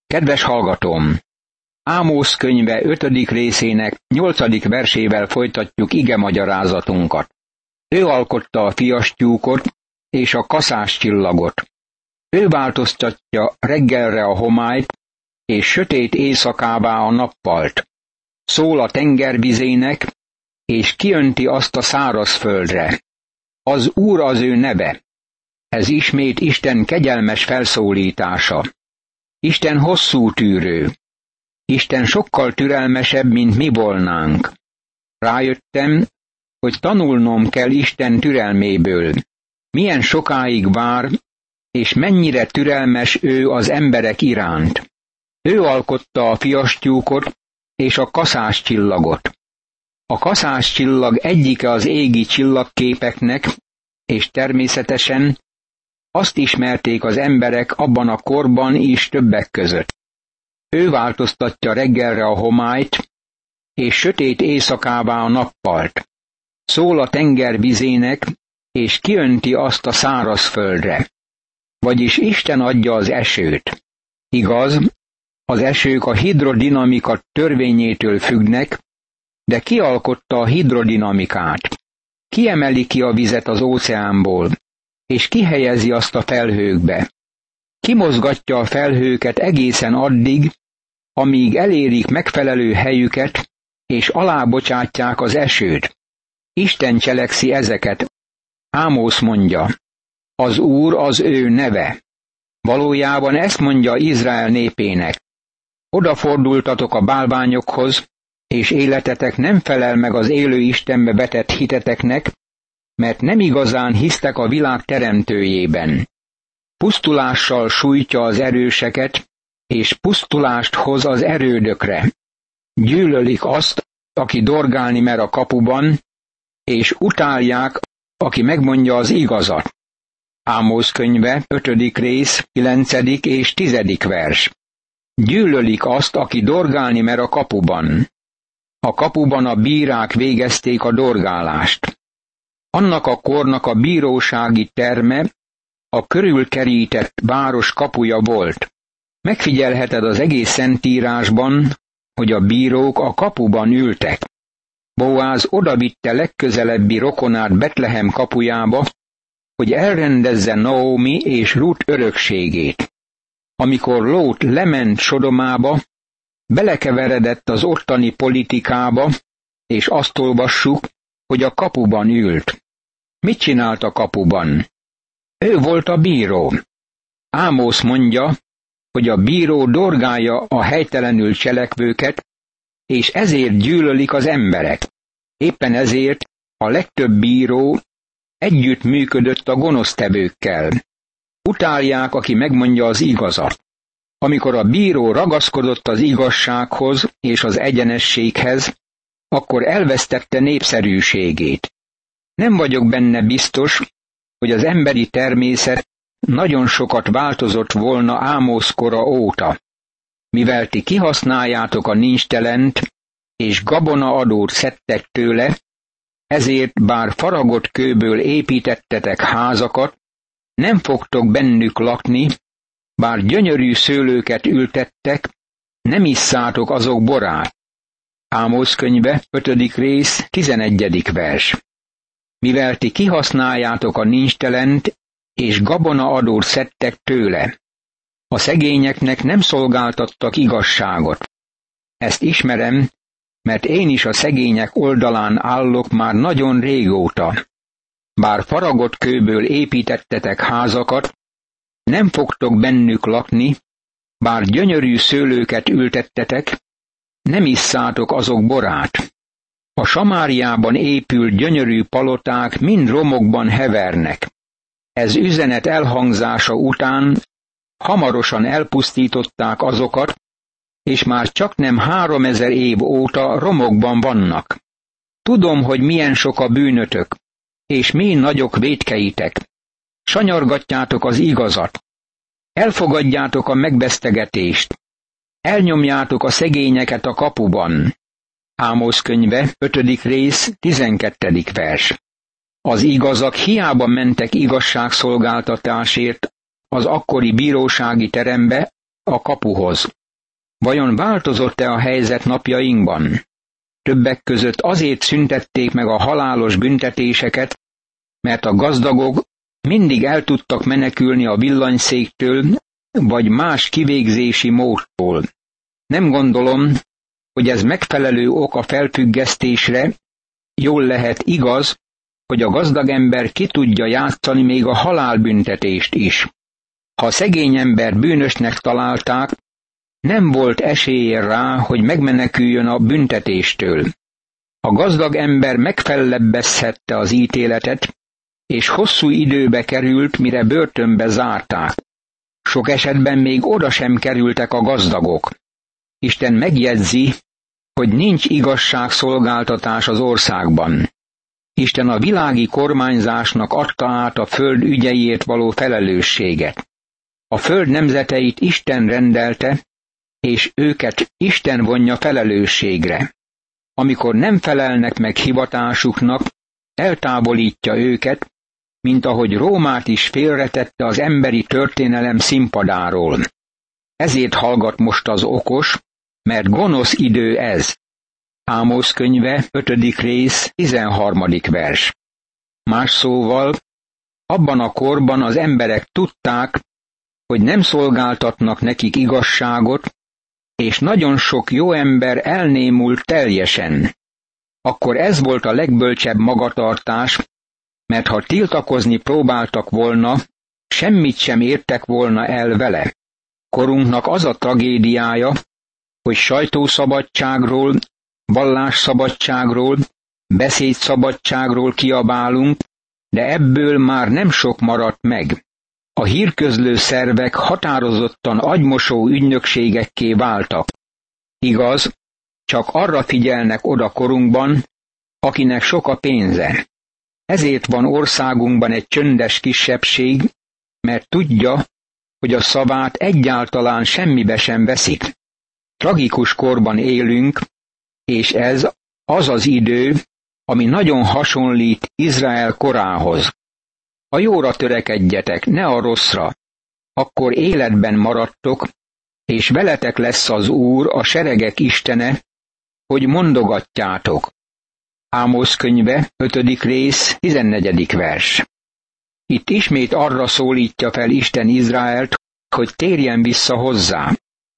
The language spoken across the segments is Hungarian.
Kedves hallgatóm! Ámósz könyve 5. részének 8. versével folytatjuk igemagyarázatunkat. Ő alkotta a fiastyúkot és a kaszás csillagot. Ő változtatja reggelre a homályt, és sötét éjszakává a nappalt. Szól a tengervizének, és kiönti azt a szárazföldre. Az Úr az ő neve. Ez ismét Isten kegyelmes felszólítása. Isten hosszú tűrő. Isten sokkal türelmesebb, mint mi volnánk. Rájöttem, hogy tanulnom kell Isten türelméből. Milyen sokáig vár, és mennyire türelmes ő az emberek iránt. Ő alkotta a fiastyúkot és a kaszás csillagot. A kaszás csillag egyike az égi csillagképeknek, és természetesen azt ismerték az emberek abban a korban is többek között. Ő változtatja reggelre a homályt, és sötét éjszakává a nappalt. Szól a tenger vizének, és kiönti azt a szárazföldre. Vagyis Isten adja az esőt. Igaz, az esők a hidrodinamika törvényétől függnek, de ki alkotta a hidrodinamikát? Ki emeli ki a vizet az óceánból, és ki helyezi azt a felhőkbe? Ki mozgatja a felhőket egészen addig, amíg elérik megfelelő helyüket, és alábocsátják az esőt? Isten cselekszi ezeket. Ámósz mondja, az Úr az ő neve. Valójában ezt mondja Izrael népének. Odafordultatok a bálványokhoz, és életetek nem felel meg az élő Istenbe vetett hiteteknek, mert nem igazán hisztek a világ teremtőjében. Pusztulással sújtja az erőseket, és pusztulást hoz az erődökre. Gyűlölik azt, aki dorgálni mer a kapuban, és utálják, aki megmondja az igazat. Ámósz könyve, 5. rész, 9. és 10. vers. Gyűlölik azt, aki dorgálni mer a kapuban. A kapuban a bírák végezték a dorgálást. Annak a kornak a bírósági terme a körülkerített város kapuja volt. Megfigyelheted az egész Szentírásban, hogy a bírók a kapuban ültek. Boáz odavitte legközelebbi rokonát Betlehem kapujába, hogy elrendezze Naomi és Rut örökségét. Amikor Lót lement Sodomába, belekeveredett az ottani politikába, és azt olvassuk, hogy a kapuban ült. Mit csinált a kapuban? Ő volt a bíró. Ámósz mondja, hogy a bíró dorgálja a helytelenül cselekvőket, és ezért gyűlölik az emberek. Éppen ezért a legtöbb bíró együtt működött a gonosztevőkkel. Utálják, aki megmondja az igazat. Amikor a bíró ragaszkodott az igazsághoz és az egyenességhez, akkor elvesztette népszerűségét. Nem vagyok benne biztos, hogy az emberi természet nagyon sokat változott volna Ámósz kora óta. Mivel ti kihasználjátok a nincstelent, és gabonaadót szedtek tőle, ezért bár faragott kőből építettetek házakat, nem fogtok bennük lakni, bár gyönyörű szőlőket ültettek, nem isszátok azok borát. Ámósz könyve, 5. rész, 11. vers. Mivel ti kihasználjátok a nincstelent, és gabonaadót szedtek tőle. A szegényeknek nem szolgáltattak igazságot. Ezt ismerem, mert én is a szegények oldalán állok már nagyon régóta. Bár faragott kőből építettetek házakat, nem fogtok bennük lakni, bár gyönyörű szőlőket ültettetek, nem isszátok azok borát. A Samáriában épült gyönyörű paloták mind romokban hevernek. Ez üzenet elhangzása után hamarosan elpusztították azokat, és már csaknem 3000 év óta romokban vannak. Tudom, hogy milyen sok a bűnötök, és mi nagyok vétkeitek. Sanyargatjátok az igazat. Elfogadjátok a megvesztegetést. Elnyomjátok a szegényeket a kapuban. Ámósz könyve, 5. rész, 12. vers. Az igazak hiába mentek igazságszolgáltatásért az akkori bírósági terembe, a kapuhoz. Vajon változott-e a helyzet napjainkban? Többek között azért szüntették meg a halálos büntetéseket, mert a gazdagok mindig el tudtak menekülni a villanyszéktől, vagy más kivégzési módtól. Nem gondolom, hogy ez megfelelő ok a felfüggesztésre. Jól lehet igaz, hogy a gazdag ember ki tudja játszani még a halálbüntetést is. Ha a szegény ember bűnösnek találták, nem volt esélye rá, hogy megmeneküljön a büntetéstől. A gazdag ember megfellebbezhette az ítéletet, és hosszú időbe került, mire börtönbe zárták. Sok esetben még oda sem kerültek a gazdagok. Isten megjegyzi, hogy nincs igazságszolgáltatás az országban. Isten a világi kormányzásnak adta át a föld ügyeiért való felelősséget. A föld nemzeteit Isten rendelte, és őket Isten vonja felelősségre. Amikor nem felelnek meg hivatásuknak, eltávolítja őket, mint ahogy Rómát is félretette az emberi történelem színpadáról. Ezért hallgat most az okos, mert gonosz idő ez. Ámosz könyve, 5. rész, 13. vers. Más szóval, abban a korban az emberek tudták, hogy nem szolgáltatnak nekik igazságot, és nagyon sok jó ember elnémult teljesen. Akkor ez volt a legbölcsebb magatartás, mert ha tiltakozni próbáltak volna, semmit sem értek volna el vele. Korunknak az a tragédiája, hogy sajtószabadságról, vallásszabadságról, beszédszabadságról kiabálunk, de ebből már nem sok maradt meg. A hírközlő szervek határozottan agymosó ügynökségekké váltak. Igaz, csak arra figyelnek oda korunkban, akinek sok a pénze. Ezért van országunkban egy csöndes kisebbség, mert tudja, hogy a szavát egyáltalán semmibe sem veszik. Tragikus korban élünk, és ez az az idő, ami nagyon hasonlít Izrael korához. A jóra törekedjetek, ne a rosszra, akkor életben maradtok, és veletek lesz az Úr, a seregek Istene, hogy mondogatjátok. Ámosz könyve, 5. rész, 14. vers. Itt ismét arra szólítja fel Isten Izraelt, hogy térjen vissza hozzá.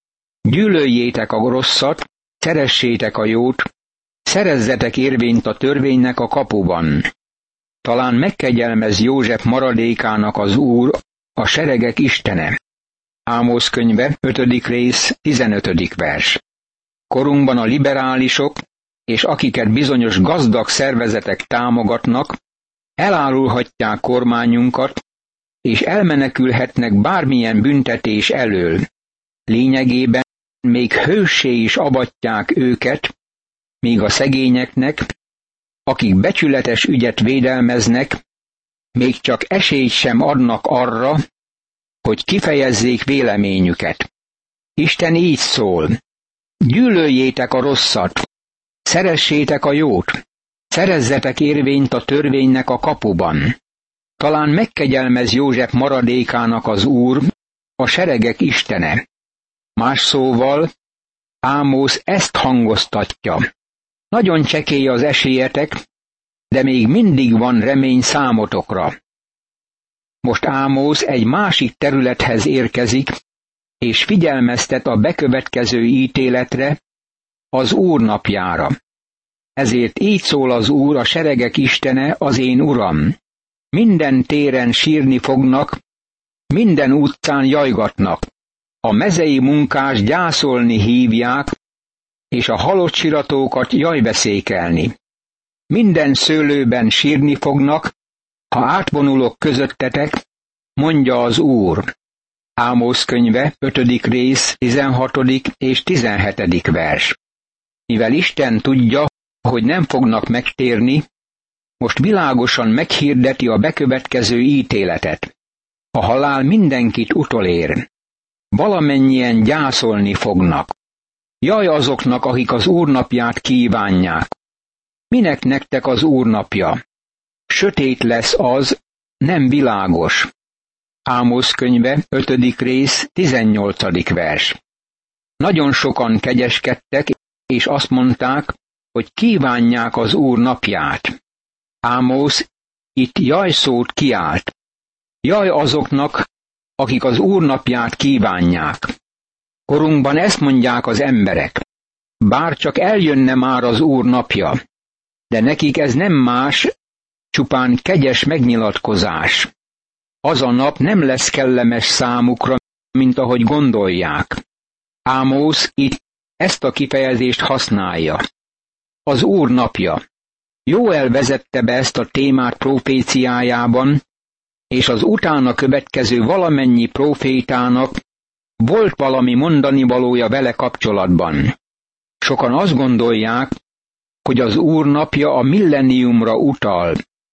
Gyűlöljétek a rosszat, szeressétek a jót, szerezzetek érvényt a törvénynek a kapuban. Talán megkegyelmez József maradékának az Úr, a seregek Istene. Ámosz könyve, 5. rész, 15. vers. Korunkban a liberálisok, és akiket bizonyos gazdag szervezetek támogatnak, elárulhatják kormányunkat, és elmenekülhetnek bármilyen büntetés elől. Lényegében még hőssé is avatják őket, míg a szegényeknek, akik becsületes ügyet védelmeznek, még csak esélyt sem adnak arra, hogy kifejezzék véleményüket. Isten így szól: gyűlöljétek a rosszat, szeressétek a jót, szerezzetek érvényt a törvénynek a kapuban. Talán megkegyelmez József maradékának az Úr, a seregek Istene. Más szóval, Ámosz ezt hangoztatja: nagyon csekély az esélyetek, de még mindig van remény számotokra. Most Ámosz egy másik területhez érkezik, és figyelmeztet a bekövetkező ítéletre, az Úr napjára. Ezért így szól az Úr, a seregek Istene, az én Uram: minden téren sírni fognak, minden utcán jajgatnak, a mezei munkás gyászolni hívják, és a halott siratókat jajbeszékelni. Minden szőlőben sírni fognak, ha átvonulok közöttetek, mondja az Úr. Ámosz könyve, 5. rész, 16. és 17. vers. Mivel Isten tudja, hogy nem fognak megtérni, most világosan meghirdeti a bekövetkező ítéletet. A halál mindenkit utolér. Valamennyien gyászolni fognak. Jaj azoknak, akik az Úr napját kívánják. Minek nektek az Úr napja? Sötét lesz az, nem világos. Ámosz könyve, 5. rész, 18. vers. Nagyon sokan kegyeskedtek, és azt mondták, hogy kívánják az Úr napját. Ámosz itt jaj szót kiált. Jaj azoknak, akik az Úr napját kívánják. Korunkban ezt mondják az emberek. Bár csak eljönne már az Úr napja, de nekik ez nem más, csupán kegyes megnyilatkozás. Az a nap nem lesz kellemes számukra, mint ahogy gondolják. Ámosz itt ezt a kifejezést használja. Az Úr napja. Jóel vezette be ezt a témát proféciájában, és az utána következő valamennyi profétának volt valami mondanivalója vele kapcsolatban. Sokan azt gondolják, hogy az Úr napja a millenniumra utal.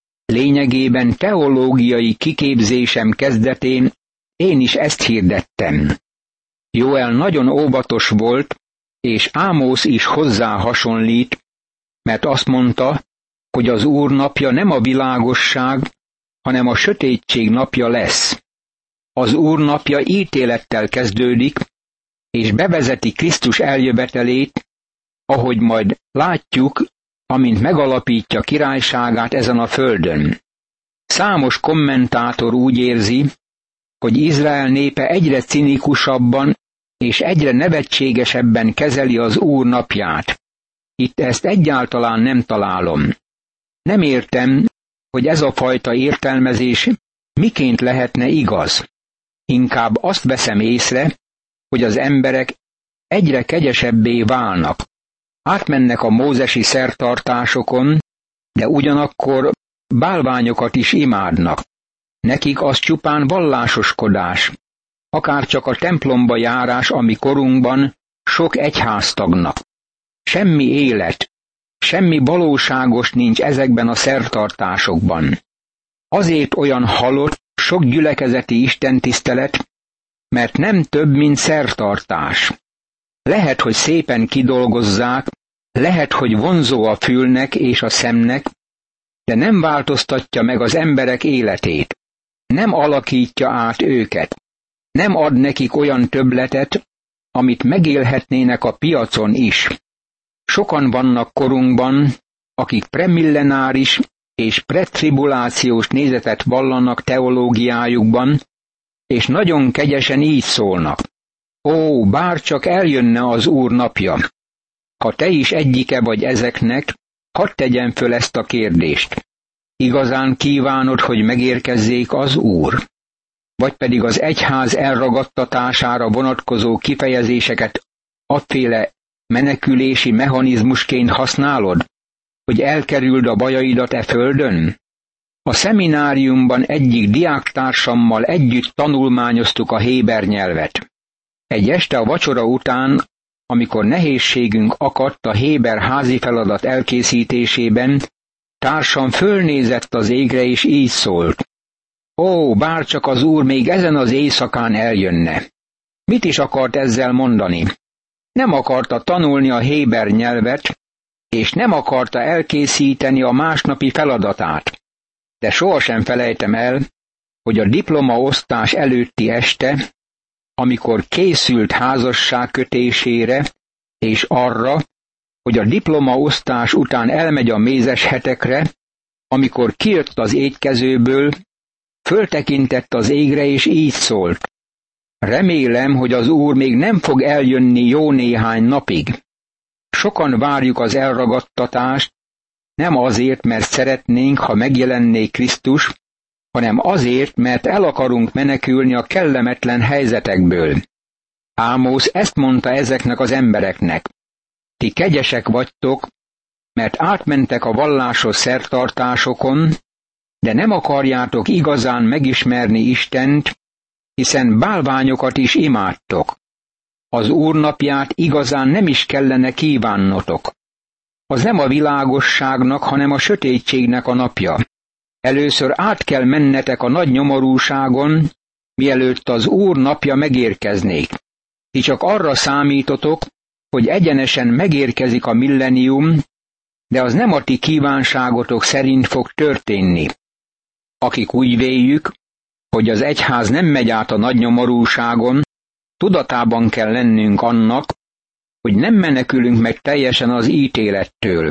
Lényegében teológiai kiképzésem kezdetén én is ezt hirdettem. Jóel nagyon óvatos volt, és Ámosz is hozzá hasonlít, mert azt mondta, hogy az Úr napja nem a világosság, hanem a sötétség napja lesz. Az Úr napja ítélettel kezdődik, és bevezeti Krisztus eljövetelét, ahogy majd látjuk, amint megalapítja királyságát ezen a földön. Számos kommentátor úgy érzi, hogy Izrael népe egyre cinikusabban és egyre nevetségesebben kezeli az Úr napját. Itt ezt egyáltalán nem találom. Nem értem, hogy ez a fajta értelmezés miként lehetne igaz. Inkább azt veszem észre, hogy az emberek egyre kegyesebbé válnak. Átmennek a mózesi szertartásokon, de ugyanakkor bálványokat is imádnak. Nekik az csupán vallásoskodás, akár csak a templomba járás, ami korunkban sok egyháztagnak. Semmi élet, semmi valóságos nincs ezekben a szertartásokban. Azért olyan halott sok gyülekezeti istentisztelet, mert nem több, mint szertartás. Lehet, hogy szépen kidolgozzák, lehet, hogy vonzó a fülnek és a szemnek, de nem változtatja meg az emberek életét. Nem alakítja át őket. Nem ad nekik olyan többletet, amit megélhetnének a piacon is. Sokan vannak korunkban, akik premillenáris és pretribulációs nézetet vallanak teológiájukban, és nagyon kegyesen így szólnak. Ó, bárcsak eljönne az Úr napja! Ha te is egyike vagy ezeknek, hadd tegyen föl ezt a kérdést. Igazán kívánod, hogy megérkezzék az Úr? Vagy pedig az egyház elragadtatására vonatkozó kifejezéseket afféle menekülési mechanizmusként használod, hogy elkerüld a bajaidat e földön? A szemináriumban egyik diáktársammal együtt tanulmányoztuk a héber nyelvet. Egy este a vacsora után, amikor nehézségünk akadt a héber házi feladat elkészítésében, társam fölnézett az égre és így szólt. Ó, bárcsak az Úr még ezen az éjszakán eljönne. Mit is akart ezzel mondani? Nem akarta tanulni a héber nyelvet, és nem akarta elkészíteni a másnapi feladatát. De sohasem felejtem el, hogy a diplomaosztás előtti este, amikor készült házasság kötésére, és arra, hogy a diplomaosztás után elmegy a mézes hetekre, amikor kijött az étkezőből, föltekintett az égre, és így szólt. Remélem, hogy az Úr még nem fog eljönni jó néhány napig. Sokan várjuk az elragadtatást, nem azért, mert szeretnénk, ha megjelenné Krisztus, hanem azért, mert el akarunk menekülni a kellemetlen helyzetekből. Ámosz ezt mondta ezeknek az embereknek. Ti kegyesek vagytok, mert átmentek a vallásos szertartásokon, de nem akarjátok igazán megismerni Istent, hiszen bálványokat is imádtok. Az Úr napját igazán nem is kellene kívánnotok. Az nem a világosságnak, hanem a sötétségnek a napja. Először át kell mennetek a nagy nyomorúságon, mielőtt az Úr napja megérkeznék. Ti csak arra számítotok, hogy egyenesen megérkezik a millennium, de az nem a ti kívánságotok szerint fog történni. Akik úgy véljük, hogy az egyház nem megy át a nagy nyomorúságon, tudatában kell lennünk annak, hogy nem menekülünk meg teljesen az ítélettől.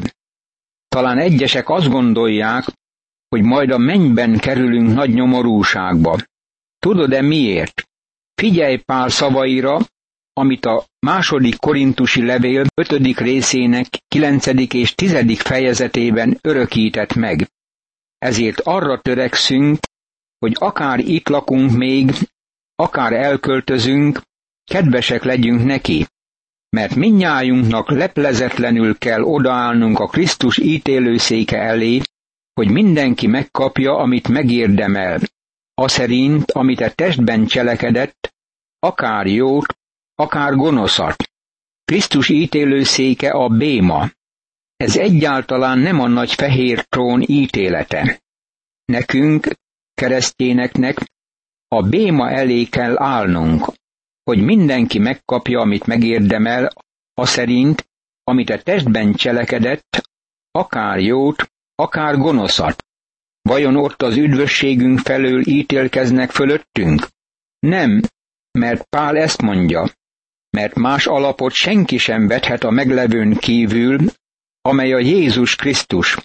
Talán egyesek azt gondolják, hogy majd a mennyben kerülünk nagy nyomorúságba. Tudod-e miért? Figyelj Pál szavaira, amit a második korintusi levél 5. részének 9. és 10. fejezetében örökített meg. Ezért arra törekszünk, hogy akár itt lakunk még, akár elköltözünk, kedvesek legyünk neki, mert mindnyájunknak leplezetlenül kell odaállnunk a Krisztus ítélőszéke elé, hogy mindenki megkapja, amit megérdemel, aszerint, amit a testben cselekedett, akár jót, akár gonoszat. Krisztus ítélőszéke a béma. Ez egyáltalán nem a nagy fehér trón ítélete. Nekünk, keresztényeknek a béma elé kell állnunk, hogy mindenki megkapja, amit megérdemel, aszerint, amit a testben cselekedett, akár jót, akár gonoszat. Vajon ott az üdvösségünk felől ítélkeznek fölöttünk? Nem, mert Pál ezt mondja, mert más alapot senki sem vethet a meglevőn kívül, amely a Jézus Krisztus.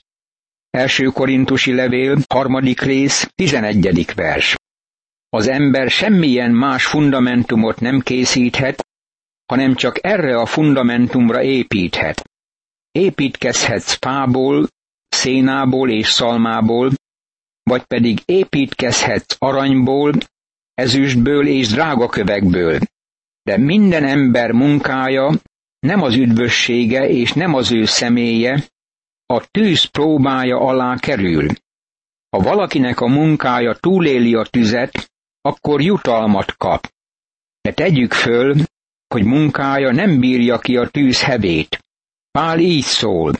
1. Korintusi levél, 3. rész, 11. vers. Az ember semmilyen más fundamentumot nem készíthet, hanem csak erre a fundamentumra építhet. Építkezhetsz fából, szénából és szalmából, vagy pedig építkezhetsz aranyból, ezüstből és drágakövekből. De minden ember munkája nem az üdvössége és nem az ő személye, a tűz próbája alá kerül. Ha valakinek a munkája túléli a tüzet, akkor jutalmat kap. De tegyük föl, hogy munkája nem bírja ki a tűz hevét. Pál így szól.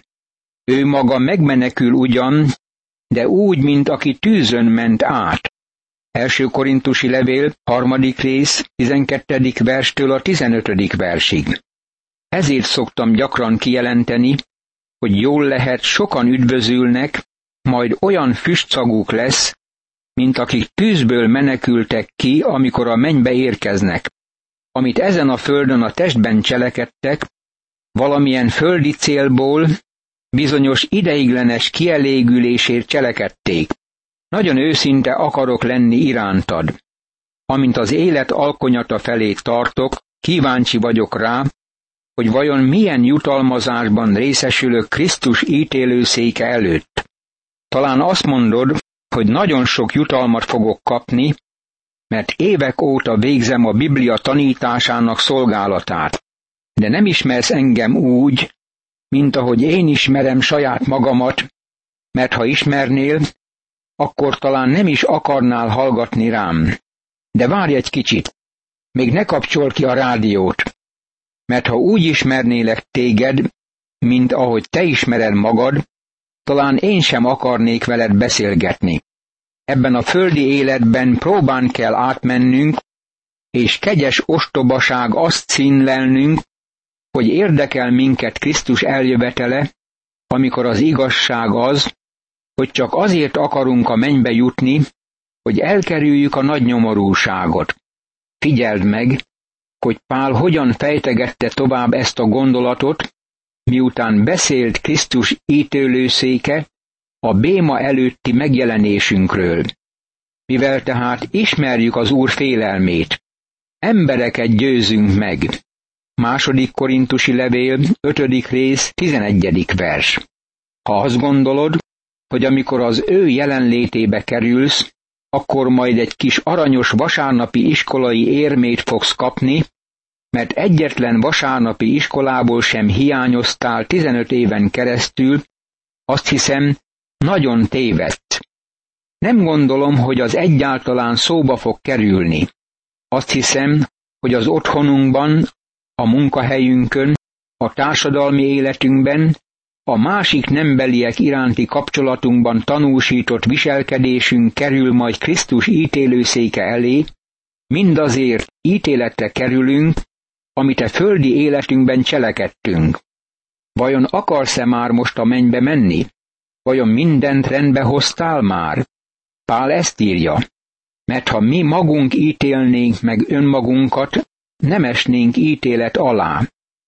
Ő maga megmenekül ugyan, de úgy, mint aki tűzön ment át. 1. Korintusi levél, 3. rész, 12. verstől a 15. versig. Ezért szoktam gyakran kijelenteni, hogy jól lehet sokan üdvözülnek, majd olyan füstszaguk lesz, mint akik tűzből menekültek ki, amikor a mennybe érkeznek. Amit ezen a földön a testben cselekedtek, valamilyen földi célból, bizonyos ideiglenes kielégülésért cselekedték. Nagyon őszinte akarok lenni irántad. Amint az élet alkonyata felé tartok, kíváncsi vagyok rá, hogy vajon milyen jutalmazásban részesülök Krisztus ítélőszéke előtt. Talán azt mondod, hogy nagyon sok jutalmat fogok kapni, mert évek óta végzem a Biblia tanításának szolgálatát. De nem ismersz engem úgy, mint ahogy én ismerem saját magamat, mert ha ismernél, akkor talán nem is akarnál hallgatni rám. De várj egy kicsit, még ne kapcsol ki a rádiót, mert ha úgy ismernélek téged, mint ahogy te ismered magad, talán én sem akarnék veled beszélgetni. Ebben a földi életben próbán kell átmennünk, és kegyes ostobaság azt színlelnünk, hogy érdekel minket Krisztus eljövetele, amikor az igazság az, hogy csak azért akarunk a mennybe jutni, hogy elkerüljük a nagy nyomorúságot. Figyeld meg, hogy Pál hogyan fejtegette tovább ezt a gondolatot, miután beszélt Krisztus ítélőszéke a béma előtti megjelenésünkről. Mivel tehát ismerjük az Úr félelmét, embereket győzünk meg. 2. Korintusi levél, 5. rész, 11. vers. Ha azt gondolod, hogy amikor az ő jelenlétébe kerülsz, akkor majd egy kis aranyos vasárnapi iskolai érmét fogsz kapni, mert egyetlen vasárnapi iskolából sem hiányoztál 15 éven keresztül, azt hiszem, nagyon tévedt. Nem gondolom, hogy az egyáltalán szóba fog kerülni. Azt hiszem, hogy az otthonunkban, a munkahelyünkön, a társadalmi életünkben, a másik nembeliek iránti kapcsolatunkban tanúsított viselkedésünk kerül majd Krisztus ítélőszéke elé, mindazért ítéletre kerülünk, amit a földi életünkben cselekedtünk. Vajon akarsz-e már most a mennybe menni? Vajon mindent rendbe hoztál már? Pál ezt írja, mert ha mi magunk ítélnénk meg önmagunkat, nem esnénk ítélet alá.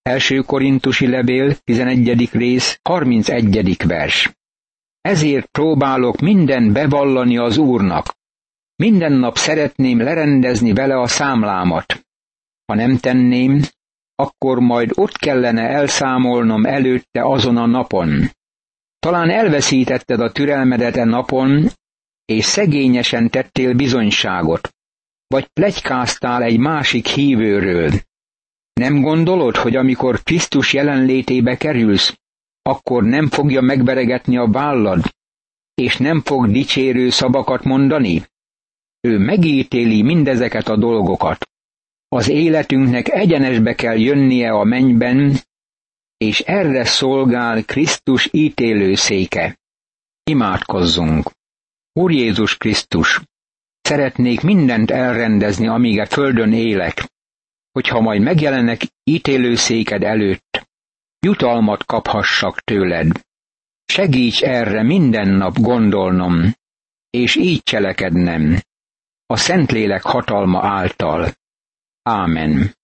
Első Korintusi levél, 11. rész, 31. vers. Ezért próbálok mindent bevallani az Úrnak. Minden nap szeretném lerendezni vele a számlámat. Ha nem tenném, akkor majd ott kellene elszámolnom előtte azon a napon. Talán elveszítetted a türelmedet e napon, és szegényesen tettél bizonyságot, vagy pletykáztál egy másik hívőről. Nem gondolod, hogy amikor Krisztus jelenlétébe kerülsz, akkor nem fogja megveregetni a vállad, és nem fog dicsérő szavakat mondani? Ő megítéli mindezeket a dolgokat. Az életünknek egyenesbe kell jönnie a mennyben, és erre szolgál Krisztus ítélőszéke. Imádkozzunk! Úr Jézus Krisztus, szeretnék mindent elrendezni, amíg a földön élek, hogyha majd megjelenek ítélőszéked előtt, jutalmat kaphassak tőled. Segíts erre minden nap gondolnom, és így cselekednem, a Szentlélek hatalma által. Ámen.